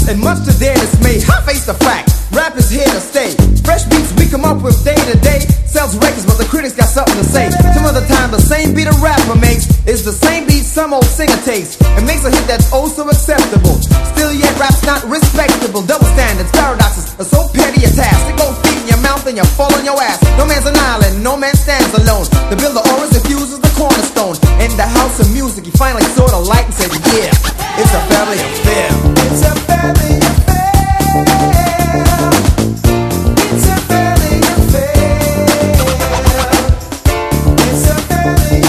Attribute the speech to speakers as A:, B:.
A: and much to their dismay, I face the fact, rap is here to stay. Fresh beats we come up with day to day, sells records but the critics got something to say. Some of the time the same beat a rapper makes is the same beat some old singer takes, and makes a hit that's oh so acceptable. Still yet rap's not respectable. Double standards, paradoxes are so petty a task. They go feet in your mouth and you fall on your ass. No man's an island, no man stands alone. The builder always infuses the cornerstone. In the house of music he finally saw